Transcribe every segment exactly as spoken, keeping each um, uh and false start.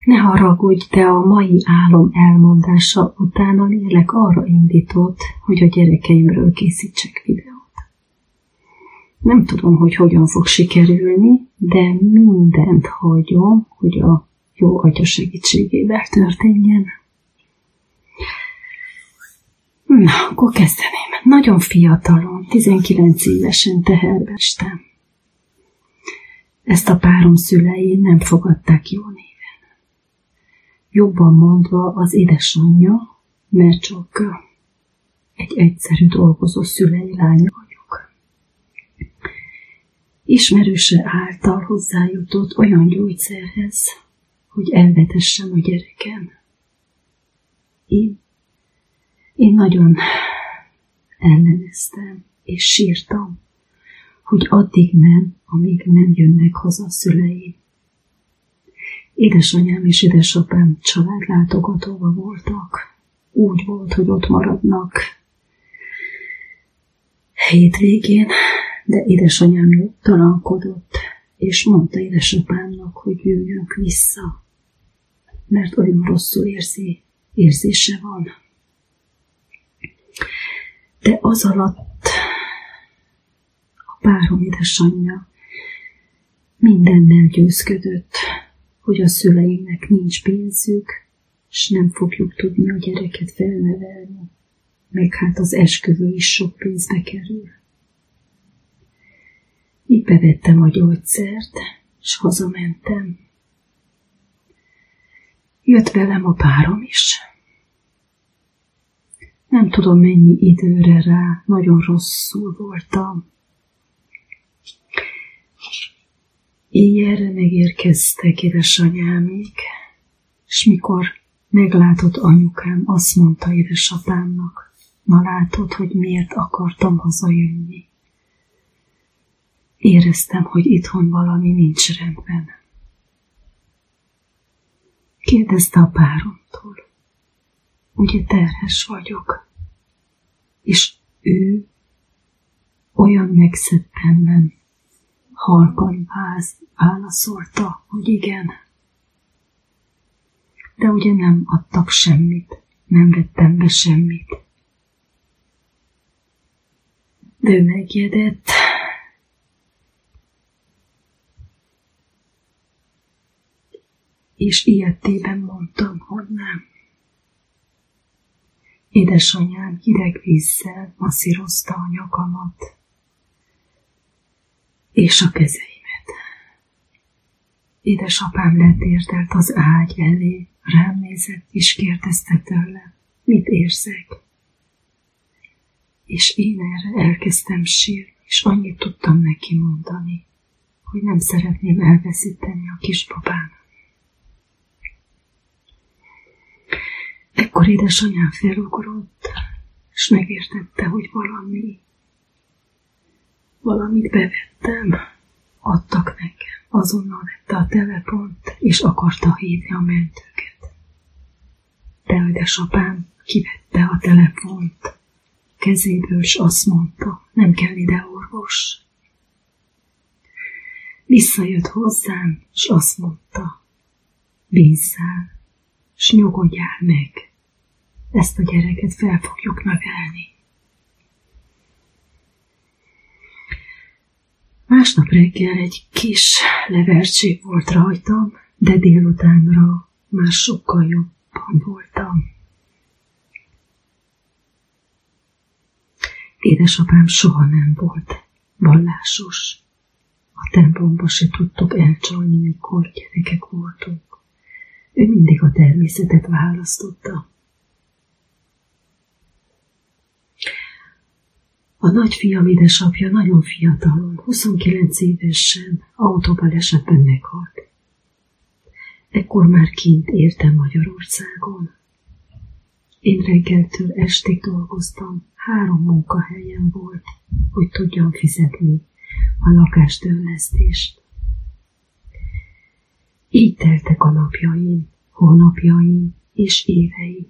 Ne haragudj, de a mai álom elmondása után a lélek arra indított, hogy a gyerekeimről készítsek videót. Nem tudom, hogy hogyan fog sikerülni, de mindent hagyom, hogy a jó atya segítségével történjen. Na, akkor kezdeném. Nagyon fiatalon, tizenkilenc évesen teherbe estem. Ezt a párom szülei nem fogadták jó néven. Jobban mondva az édesanyja, mert csak egy egyszerű dolgozó szülei lánya vagyok. Ismerőse által hozzájutott olyan gyógyszerhez, hogy elvetessem a gyerekem. Én, én nagyon elleneztem és sírtam, hogy addig nem, amíg nem jönnek haza a szüleim. Édesanyám és édesapám családlátogatóba voltak. Úgy volt, hogy ott maradnak hétvégén, de édesanyám nyugtalankodott, és mondta édesapámnak, hogy jöjjünk vissza, mert olyan rosszul érzi, érzése van. De az alatt a párom édesanyja mindennel győzködött, hogy a szüleimnek nincs pénzük, és nem fogjuk tudni a gyereket felnevelni, meg hát az esküvő is sok pénzbe kerül. Így bevettem a gyógyszert, és hazamentem. Jött velem a párom is. Nem tudom mennyi időre rá, nagyon rosszul voltam. Éjjelre megérkeztek édesanyámék, és mikor meglátott anyukám, azt mondta édesapámnak, na látod, hogy miért akartam hazajönni. Éreztem, hogy itthon valami nincs rendben. Kérdezte a páromtól, ugye terhes vagyok, és ő olyan megszeppenven, halkan válaszolta, hogy igen. De ugye nem adtak semmit, nem vettem be semmit. De ő megjegyett, és ilyettében mondtam, hogy nem. Édesanyám hideg vízzel masszírozta a nyakamat és a kezeimet. Édesapám letérdelt az ágy elé, rám nézett és kérdezte tőle, mit érzek. És én erre elkezdtem sírni, és annyit tudtam neki mondani, hogy nem szeretném elveszíteni a kisbabám. Ekkor édesanyám felugrott, és megértette, hogy valami, valamit bevettem, adtak nekem. Azonnal vette a telefont, és akarta hívni a mentőket. De édesapám kivette a telefont kezéből, és azt mondta, nem kell ide orvos. Visszajött hozzám, és azt mondta, bízzál, és nyugodjál meg. Ezt a gyereket fel fogjuk nevelni. Másnap reggel egy kis levertség volt rajtam, de délutánra már sokkal jobban voltam. Édesapám soha nem volt vallásos. A templomba se tudtuk elcsalni, mikor gyerekek voltunk. Ő mindig a természetet választotta. A nagyfiam édesapja nagyon fiatalon, huszonkilenc évesen autóbalesetben meghalt. Ekkor már kint éltem Magyarországon. Én reggeltől estig dolgoztam, három munkahelyen volt, hogy tudjam fizetni a lakástörlesztést. Így teltek a napjaim, hónapjaim és éveim.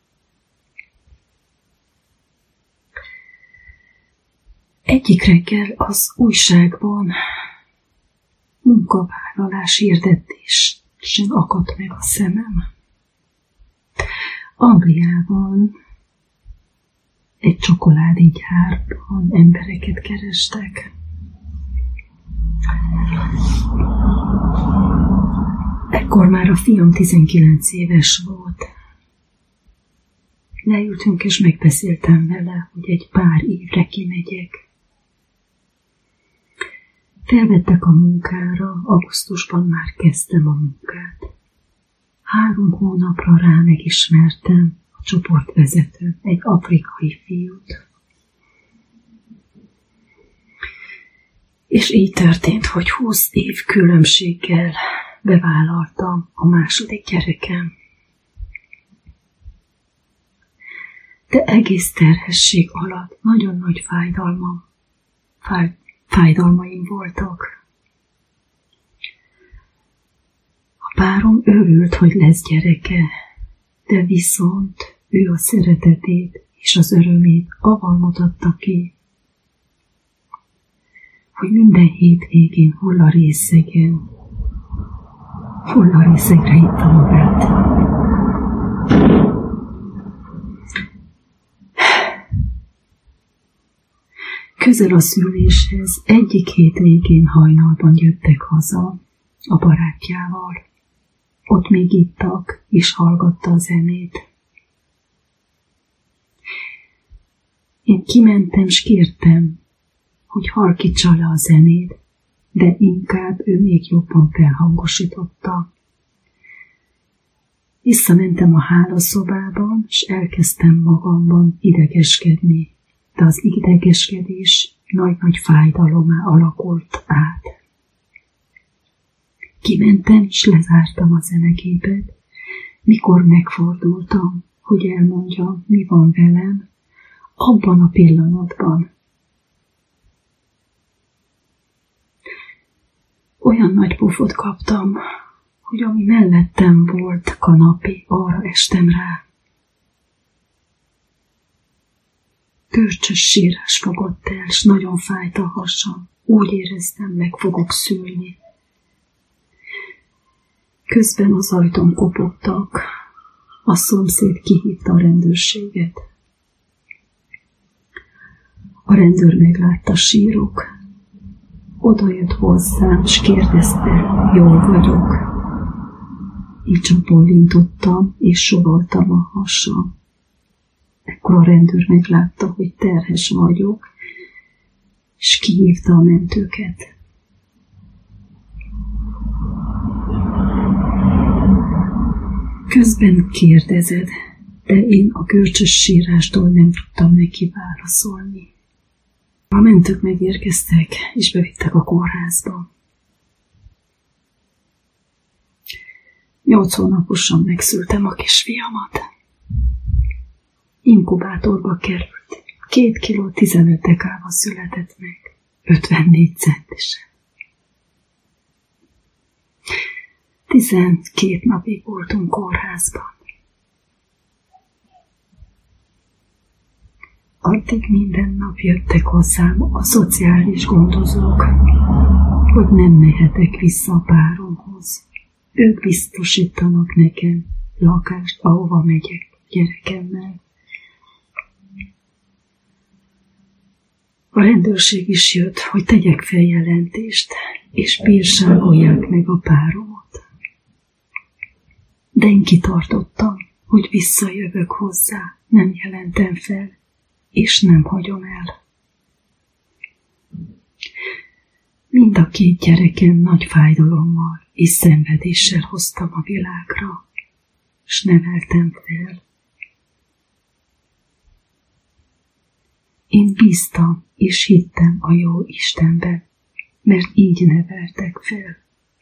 Egyik reggel az újságban munkavállalás hirdetés sem akadt meg a szemem. Angliában egy csokoládé gyárban embereket kerestek. Ekkor már a fiam tizenkilenc éves volt. Leültünk és megbeszéltem vele, hogy egy pár évre kimegyek. Felvettek a munkára, augusztusban már kezdtem a munkát. Három hónapra rá megismertem a csoportvezető, egy afrikai fiút. És így történt, hogy húsz év különbséggel bevállaltam a második gyerekem. De egész terhesség alatt nagyon nagy fájdalmam, fáj, fájdalmaim voltak. A párom örült, hogy lesz gyereke, de viszont ő a szeretetét és az örömét avval mutatta ki, hogy minden hétvégén hullarészegen, hullarészegre itta magát. Közel a szüléshez egyik hétvégén hajnalban jöttek haza a barátjával. Ott még ittak, és hallgatta a zenét. Én kimentem, s kértem, hogy halkítsa le a zenét, de inkább ő még jobban felhangosította. Visszamentem a hálószobában, s elkezdtem magamban idegeskedni, de az idegeskedés nagy-nagy fájdalommá alakult át. Kimentem, s lezártam a zenegépet. Mikor megfordultam, hogy elmondjam, mi van velem, abban a pillanatban olyan nagy pufot kaptam, hogy ami mellettem volt kanapé, arra estem rá. Görcsös sírás fogott el, s nagyon fájt a hasam. Úgy éreztem, meg fogok szülni. Közben az ajtón kopogtak. A szomszéd kihívta a rendőrséget. A rendőr meglátta, sírok. Oda jött hozzám, s kérdezte, jól vagyok. Így csak bólintottam, és soroltam a hasam. Ekkor a rendőr meglátta, hogy terhes vagyok, és kihívta a mentőket. Közben kérdezed, de én a görcsös sírástól nem tudtam neki válaszolni. A mentők megérkeztek, és bevittek a kórházba. Nyolc hónaposan megszültem a kisfiamat. Inkubátorba került. Két kiló tizenöt dekával született meg. ötvennégy centisen. Tizenkét napig voltunk kórházban. Addig minden nap jöttek hozzám a szociális gondozók, hogy nem mehetek vissza a páromhoz. Ők biztosítanak nekem lakást, ahova megyek gyerekemmel. A rendőrség is jött, hogy tegyek feljelentést, és bírságolják meg a páromot. De én kitartottam, hogy visszajövök hozzá, nem jelentem fel, és nem hagyom el. Mind a két gyerekem nagy fájdalommal és szenvedéssel hoztam a világra, s neveltem fel. Én bíztam és hittem a jó Istenben, mert így neveltek fel.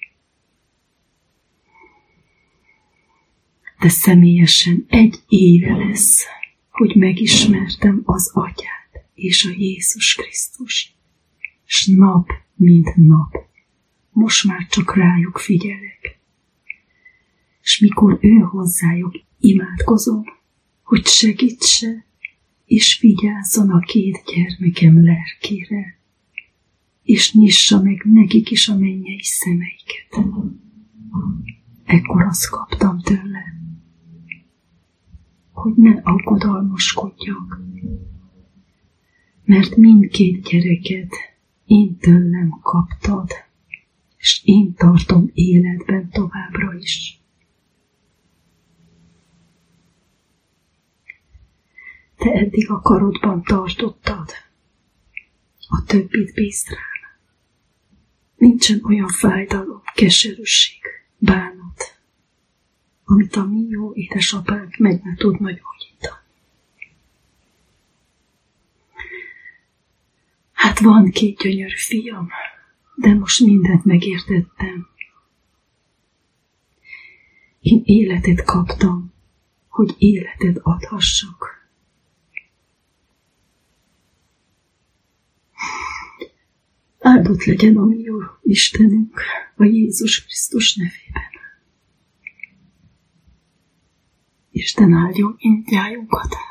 De személyesen egy éve lesz, hogy megismertem az Atyát és a Jézus Krisztus, s nap mint nap, most már csak rájuk figyelek. S mikor ő hozzájuk imádkozom, hogy segítse, és vigyázzon a két gyermekem lelkére, és nyissa meg nekik is a mennyei szemeiket. ekkor azt kaptam tőle, hogy ne aggodalmaskodjak, mert mindkét gyereket én tőlem kaptad, és én tartom életben továbbra is. Te eddig a karodban tartottad, a többit bízd rám. Nincsen olyan fájdalom, keserűség, bánat, amit a mi jó édesapánk meg ne tudna gyógyítani. Hát van két gyönyörű fiam, de most mindent megértettem. Én életet kaptam, hogy életet adhassak. Áldott legyen a mi jó Istenünk a Jézus Krisztus nevében. Isten áldjon mindnyájunkat.